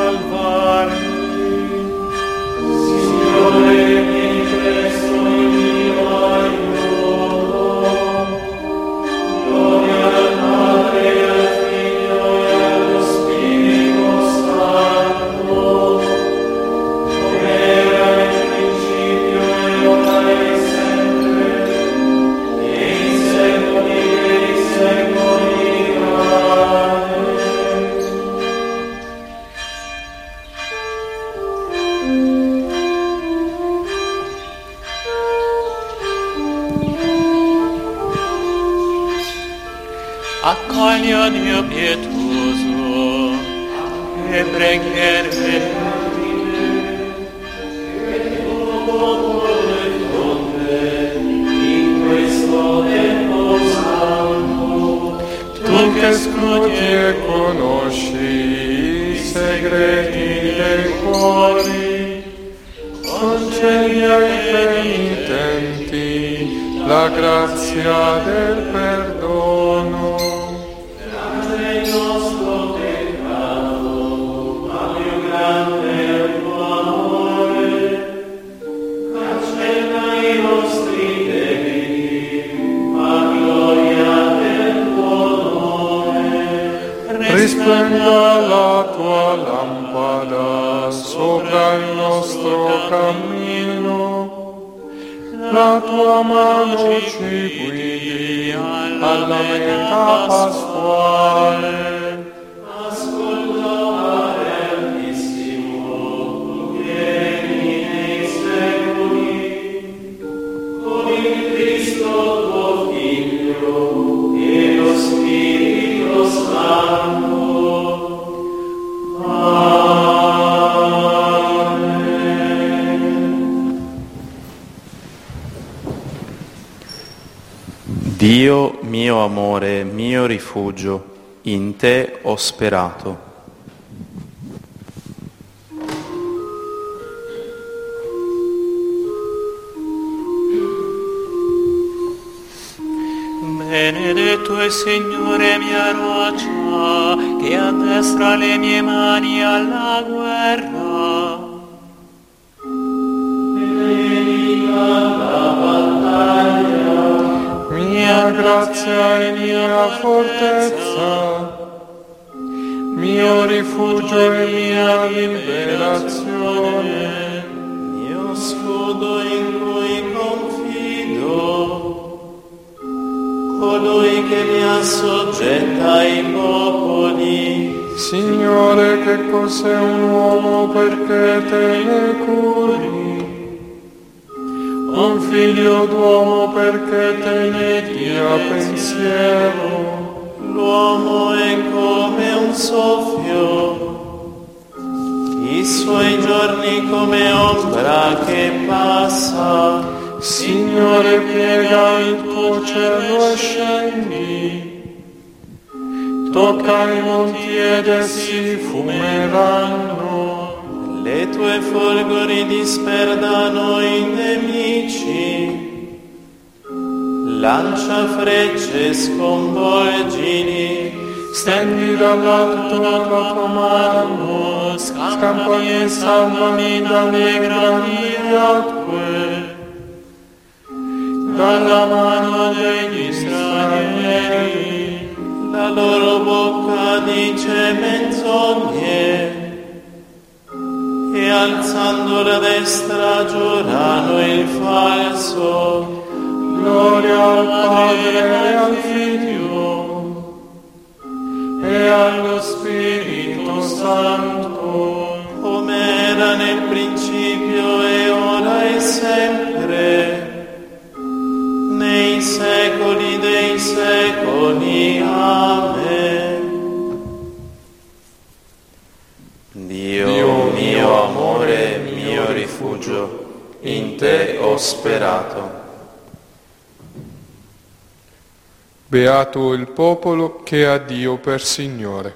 salvarmi. Signore, vieni presto in mio aiuto. Gloria al Padre, al Figlio e allo Spirito Santo, come era nel principio e ora e sempre, e in secoli dei secoli. Amen. Accogli, o Dio pietoso, e preghiere Che tuo popolo diffonde in questo tempo santo. Tu che scruti e conosci i segreti dei cuori, concedi ai penitenti la grazia del perdono. Grande il nostro peccato, ma più grande è il tuo amore. Cancella i nostri debiti, ma gloria del tuo nome. Risplenda la tua lampada sopra il nostro cammino, la tua mano ci guidi alla meta pasquale. Ascolta, Altissimo, tu vieni nei secoli, con il Cristo tuo Figlio e lo Spirito Santo. Dio mio amore, mio rifugio, in te ho sperato. Benedetto il Signore mia roccia, che addestra le mie mani alla guerra. Benedica la battaglia, Mia grazia e mia fortezza, mio rifugio e mia liberazione. mio scudo in cui confido, colui che mi assoggetta ai popoli. Signore, che cos'è un uomo perché te ne curi? Un figlio d'uomo perché te ne dia pensiero? L'uomo è come un soffio, i suoi giorni come ombra che passa. Signore, piega il tuo cielo e scendi, tocca i monti ed essi fumeranno. Le tue folgori disperdano i nemici, lancia frecce sconvolgili. Stendi dall'alto la tua mano, scampami e salvami dalle grandi acque, dalla mano degli stranieri. La loro bocca dice menzogne, e alzando la destra giurano il falso. Gloria al Padre e al Figlio e allo Spirito Santo, Come era nel principio e ora e sempre, nei secoli dei secoli. Amen. Dio mio amore, mio rifugio, in te ho sperato. Beato il popolo che ha Dio per Signore.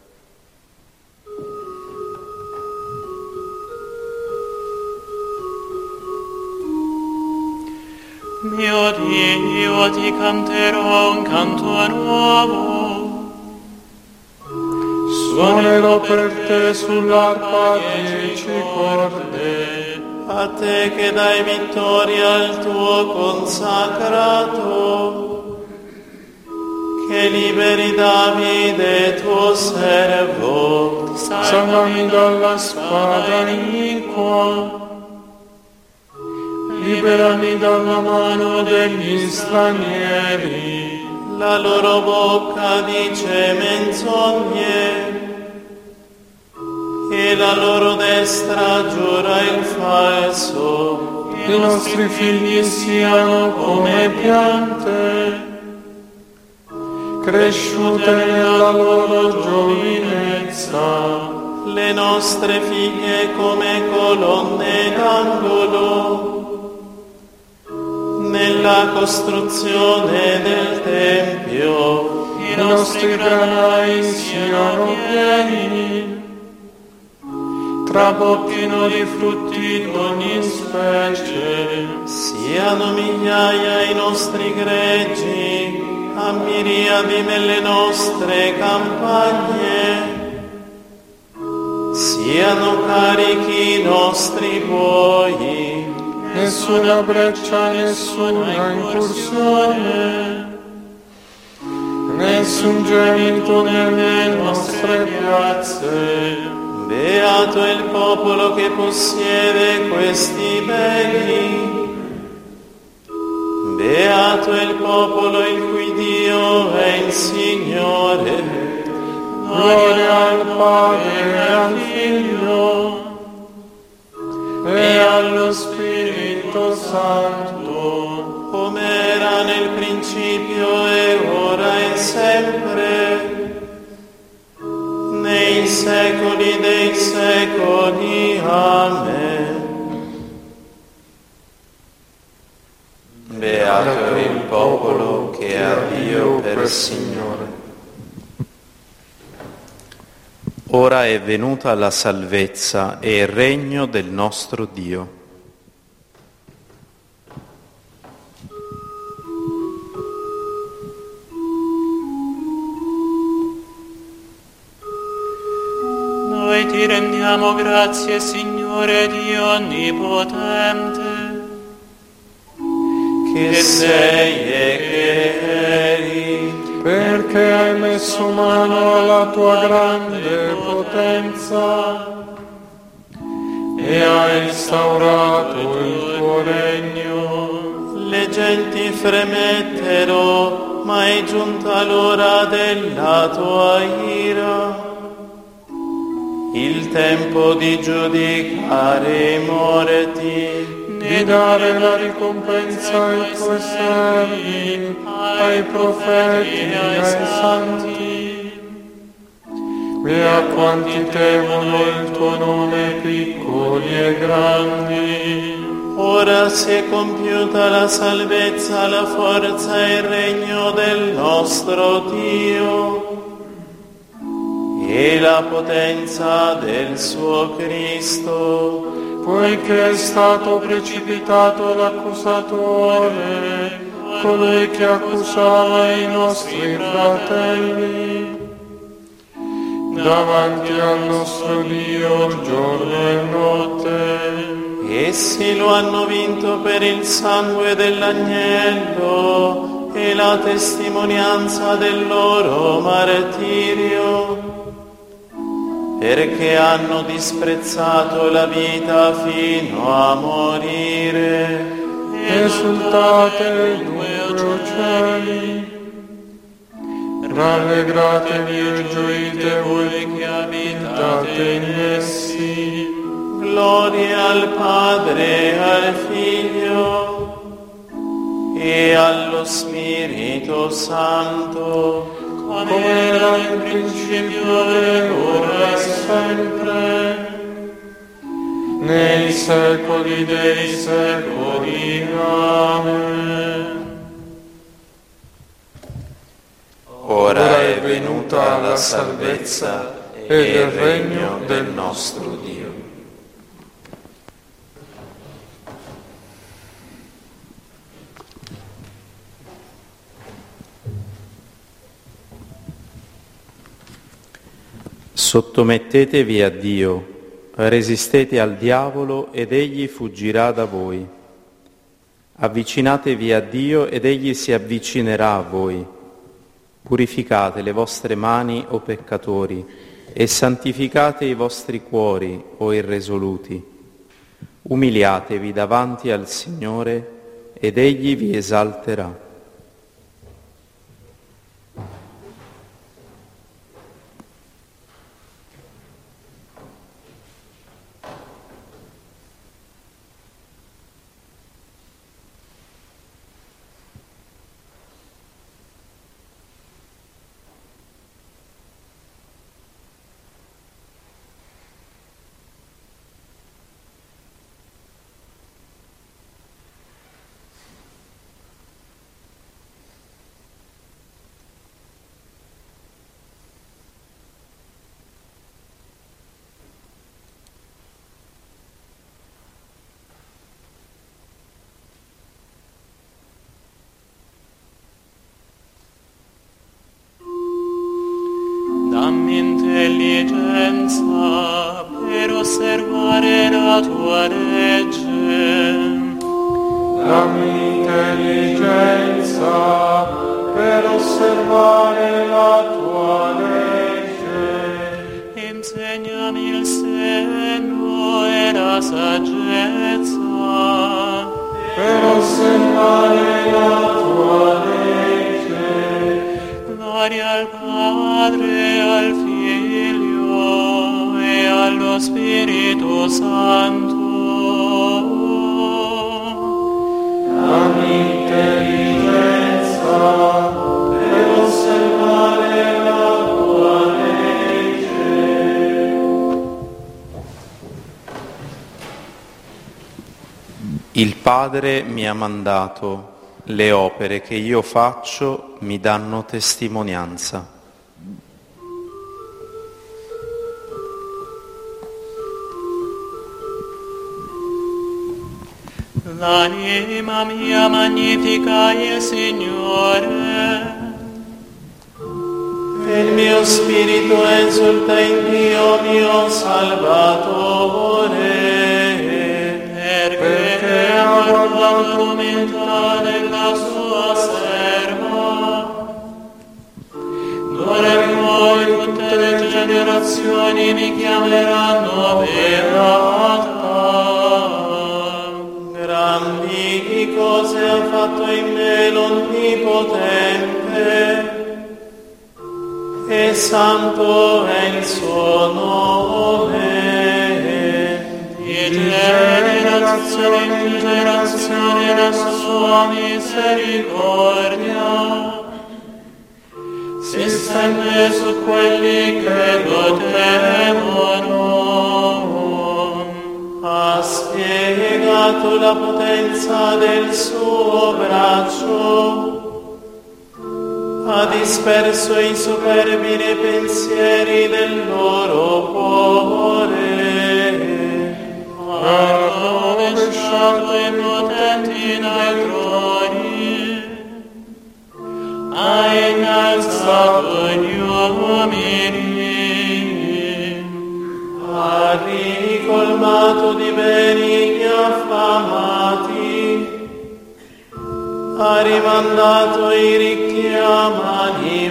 Mio Dio, ti canterò un canto nuovo. Suonerò per te sull'arpa 10 corde. A te che dai vittoria al tuo consacrato, che liberi Davide tuo servo, Salvami dalla spada iniqua, liberami dalla mano degli stranieri. la loro bocca dice menzogne, e la loro destra giura il falso. I nostri figli siano come piante, cresciute nella loro giovinezza. Le nostre figlie come colonne d'angolo, nella costruzione del Tempio. I nostri granai siano pieni, traboccino di frutti d'ogni specie. Siano migliaia i nostri greggi, a miriadi nelle nostre campagne. Siano carichi i nostri buoi, Nessuna breccia, nessuna incursione, nessun gemito nelle nostre piazze. beato il popolo che possiede questi beni, beato il popolo il cui Dio è il Signore. Gloria al Padre e al Figlio e allo Spirito Santo, Come era nel principio e ora e sempre, nei secoli dei secoli. Amen. Beato il popolo che ha Dio per Signore. Ora è venuta la salvezza e il regno del nostro Dio. Noi ti rendiamo grazie, Signore Dio Onnipotente, Che sei e che eri, perché hai messo mano alla tua grande potenza e hai instaurato il tuo regno. le genti fremettero, ma è giunta l'ora della tua ira. Il tempo di giudicare i morti, Di dare la ricompensa ai tuoi servi, ai profeti e ai santi, e a quanti temono il tuo nome, piccoli e grandi. ora si è compiuta la salvezza, la forza e il regno del nostro Dio e la potenza del suo Cristo. Poiché è stato precipitato l'accusatore, colui che accusava i nostri fratelli, davanti al nostro Dio giorno e notte. Essi lo hanno vinto per il sangue dell'agnello e la testimonianza del loro martirio, perché hanno disprezzato la vita fino a morire. Esultate dunque, o cieli, rallegratevi e gioite voi che abitate in essi. Gloria al Padre e al Figlio e allo Spirito Santo, come era nel principio e ora e sempre, nei secoli dei secoli. Amen. Ora è venuta la salvezza e il regno del nostro Dio. Sottomettetevi a Dio, resistete al diavolo ed egli fuggirà da voi. Avvicinatevi a Dio ed egli si avvicinerà a voi. Purificate le vostre mani, o peccatori, e santificate i vostri cuori, o irresoluti. Umiliatevi davanti al Signore ed egli vi esalterà. Dammi intelligenza per osservare la tua legge. Dammi intelligenza per osservare la tua legge. Insegnami il senno e la saggezza Per osservare la tua legge. Gloria al Padre, al Figlio e allo Spirito Santo. Dammi intelligenza per osservare la tua legge. Il Padre mi ha mandato, le opere che io faccio mi danno testimonianza. L'anima mia magnifica il Signore. E il mio spirito esulta in Dio mio Salvatore, Perché ha guardato l'umiltà della sua serva. D'ora in poi tutte le generazioni mi chiameranno beata. grandi cose ha fatto in me l'Onnipotente, e santo è il suo nome. Di generazione in generazione la sua misericordia si stende su quelli che lo temono. Ha spiegato la potenza del suo braccio, ha disperso i superbi nei pensieri del loro cuore. Ha rovesciato i potenti dai troni, ha innalzato gli uomini, Ha ricolmato di beni gli affamati, ha rimandato i ricchi a mani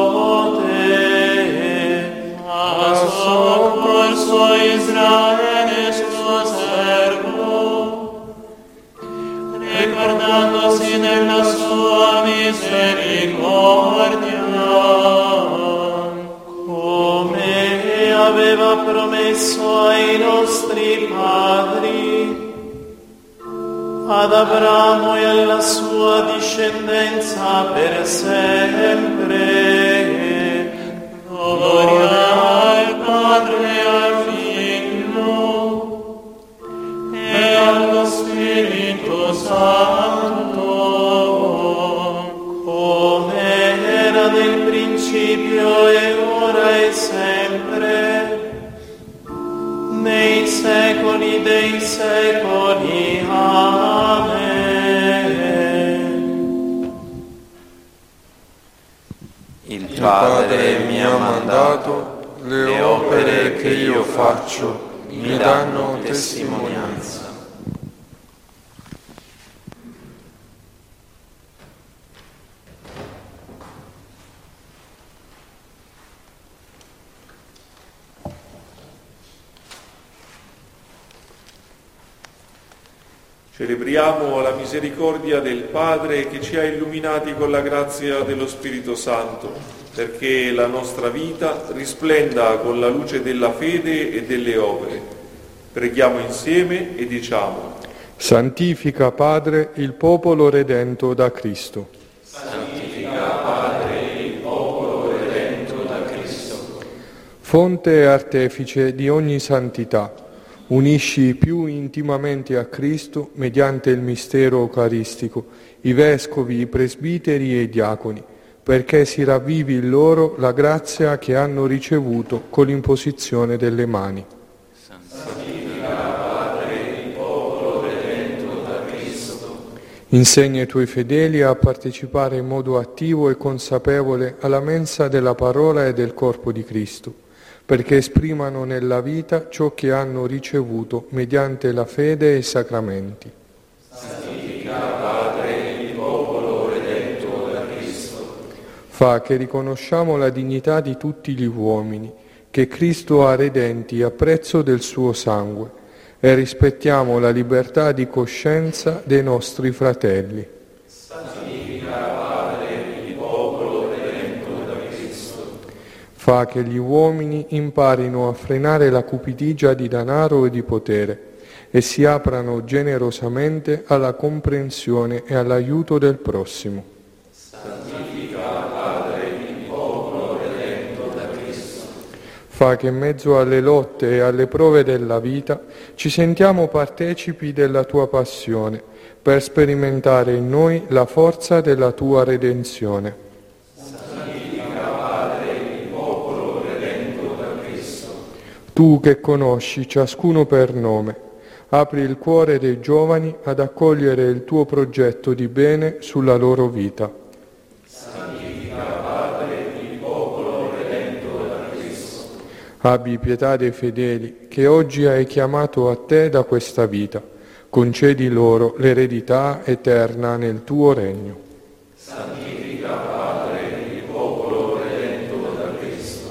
vuote. ha soccorso Israele suo servo, ricordandosi della sua misericordia. Come aveva promesso ai nostri padri, ad Abramo e alla sua discendenza per sempre. Gloria al Padre, al Figlio e allo Spirito Santo, Come era nel principio e ora e sempre, nei secoli dei secoli. Amen. Il Padre mi ha mandato, le opere che io faccio mi danno testimonianza. Celebriamo la misericordia del Padre che ci ha illuminati con la grazia dello Spirito Santo, perché la nostra vita risplenda con la luce della fede e delle opere. Preghiamo insieme e diciamo: Santifica, Padre, il popolo redento da Cristo. Santifica, Padre, il popolo redento da Cristo. Fonte e artefice di ogni santità, unisci più intimamente a Cristo, mediante il mistero eucaristico, i vescovi, i presbiteri e i diaconi, perché si ravvivi in loro la grazia che hanno ricevuto con l'imposizione delle mani. Santifica, Padre, il popolo redento da Cristo. Insegna i tuoi fedeli a partecipare in modo attivo e consapevole alla mensa della parola e del corpo di Cristo, perché esprimano nella vita ciò che hanno ricevuto mediante la fede e i sacramenti. Santifica, Padre, il popolo redento da Cristo. Fa che riconosciamo la dignità di tutti gli uomini, che Cristo ha redenti a prezzo del suo sangue, e rispettiamo la libertà di coscienza dei nostri fratelli. Santifica, Padre, il popolo redento da Cristo. Fa che gli uomini imparino a frenare la cupidigia di denaro e di potere e si aprano generosamente alla comprensione e all'aiuto del prossimo. Santifica, Padre, il popolo redento da Cristo. Fa che in mezzo alle lotte e alle prove della vita ci sentiamo partecipi della tua passione, per sperimentare in noi la forza della tua redenzione. Tu che conosci ciascuno per nome, apri il cuore dei giovani ad accogliere il tuo progetto di bene sulla loro vita. Santifica, Padre, il popolo redento da Cristo. Abbi pietà dei fedeli che oggi hai chiamato a te da questa vita. Concedi loro l'eredità eterna nel tuo regno. Santifica, Padre, il popolo redento da Cristo.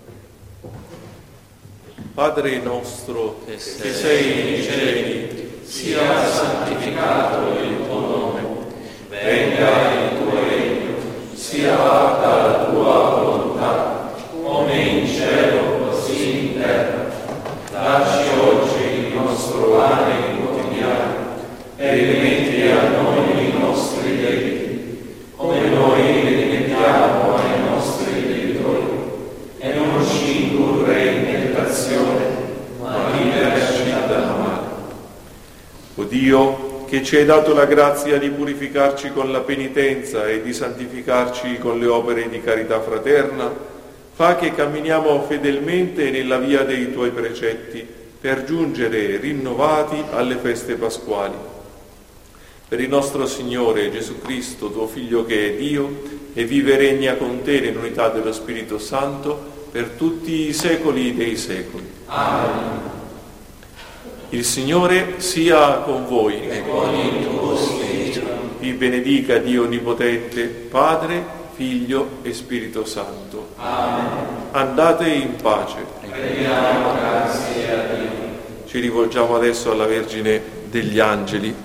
Padre nostro, che sei nei cieli, Sia santificato il tuo nome, venga il tuo regno, sia fatta la tua volontà, come in cielo così in terra. Dacci oggi il nostro pane quotidiano e rimetti a noi i nostri debiti, come noi rimettiamo ai nostri debitori, e non ci indurre in tentazione, ma liberaci dal male. O Dio, che ci hai dato la grazia di purificarci con la penitenza e di santificarci con le opere di carità fraterna, fa che camminiamo fedelmente nella via dei tuoi precetti per giungere rinnovati alle feste pasquali. Per il nostro Signore Gesù Cristo, tuo Figlio che è Dio e vive e regna con te nell'unità dello Spirito Santo per tutti i secoli dei secoli. Amen. Il Signore sia con voi. E con il tuo spirito. Vi benedica Dio Onnipotente, Padre, Figlio e Spirito Santo. Amen. Andate in pace. Rendiamo grazie a Dio. Ci rivolgiamo adesso alla Vergine degli Angeli.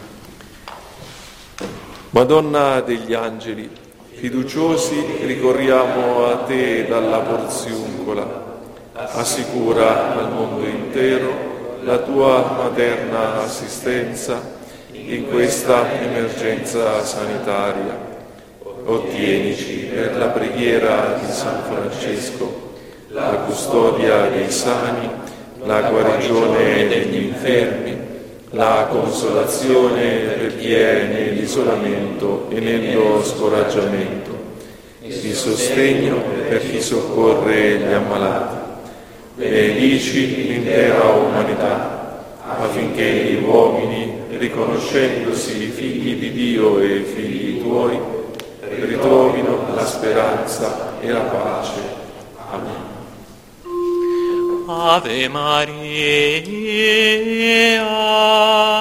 Madonna degli Angeli, fiduciosi ricorriamo a te dalla porziuncola. Assicura al mondo intero la tua materna assistenza in questa emergenza sanitaria. Ottienici per la preghiera di San Francesco la custodia dei sani, la guarigione degli infermi, la consolazione per chi è nell'isolamento e nello scoraggiamento, il sostegno per chi soccorre gli ammalati. Benedici l'intera umanità, affinché gli uomini, riconoscendosi figli di Dio e figli tuoi, ritrovino la speranza e la pace. Amen. Ave Maria,